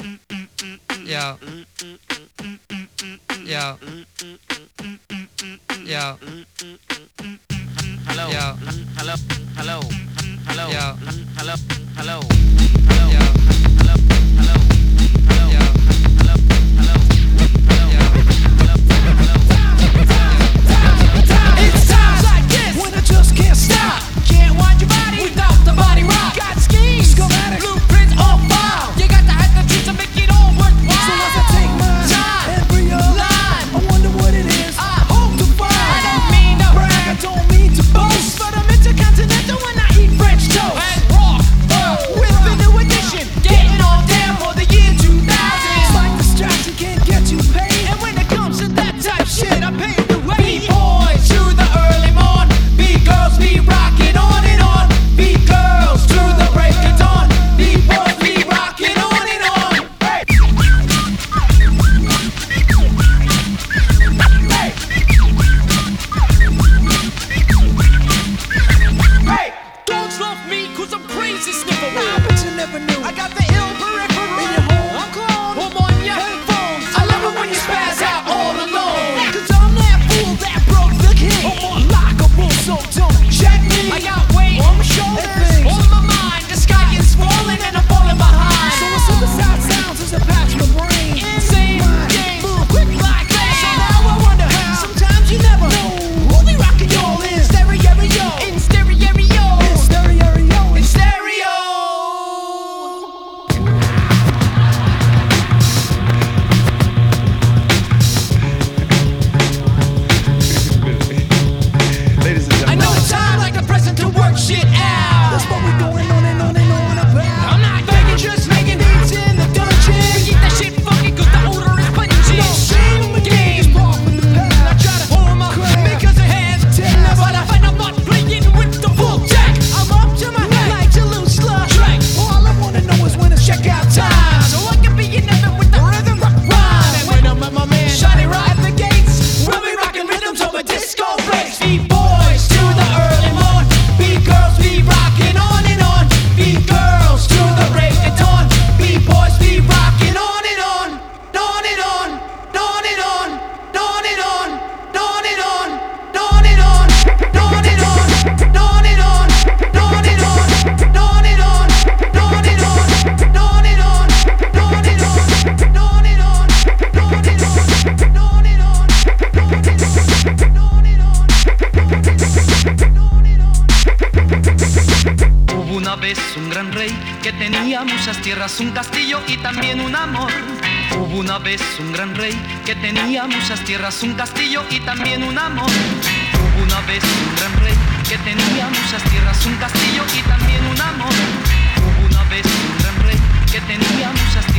Yo. Yo. Yo. Hello. Yo. Hello. Hello. Hello. Yo. Hello. Hello. Yo. Hello. Hello. Hello. Yo. Hello. Hello. It's times like this when I just can't stop. Can't wind your body without the body rock. Got schemes, schematics, blueprints on file. You got to have the truth to make it all worthwhile. So as I take my time and realize, I wonder what it is I hope to find. I don't mean to brag, I don't mean to boast, but I'm intercontinental when I eat French toast and rock with the new edition, getting on down for the year 2000. It's like distraction can't get you paid, and when it comes to that type shit, I pay the way. B-boys to the early morn, B-girls be rocking on and on, B-girls to the break of dawn, B-boys be rocking on and on. Hey. Hey. Dogs love me 'cause I'm crazy sniffer. Nah, but you never knew. I got the ill peripheral. In your home, I'm clone. I'm on your headphones. I love it when you spaz out all alone. 'Cause I'm that fool that broke the king. I'm unlockable, so don't check me. I got weight on my shoulders, on my mind. The sky is falling and I'm falling behind. So a synthesized sounds is a patch my brain. Insane game, move quick like that. So now I wonder how. Sometimes you never know who we rockin' y'all in stereo. In stereo. In stereo. In stereo. Ladies and I gentlemen, know time like a present to work shit out. That's what we going on and on and on about. I'm not begging, just making beats in the dungeon. Keep that shit funky 'cause the odor is pungent. No shame in the game, just walk with the past. I try to hold my crap because it has talent, but I find I'm not playing with the full deck. I'm up to my neck like to lose slush. All I wanna know is when it's checkout time, so I can be in heaven with the rhythm rock rhyme. And when I'm at my man Shiny right at the gates, we'll be rocking rhythms over disco breaks. B-boys to the early morn, B-girls be rocking on and on, B-girls to the break of dawn, B-boys be rocking on and on, on and on, on and on, on and on, on and on, on and on, on and on, on and on, on and on, on and on, on and on, on and on, on and on, on and on, on and on, on and on, Hubo una vez un gran rey que tenía muchas tierras, un castillo y también un amor. Hubo una vez un gran rey que tenía muchas tierras, un castillo y también un amor. Hubo una vez un gran rey que tenía muchas tierras, un castillo y también un amor. Hubo una vez un gran rey que tenía muchas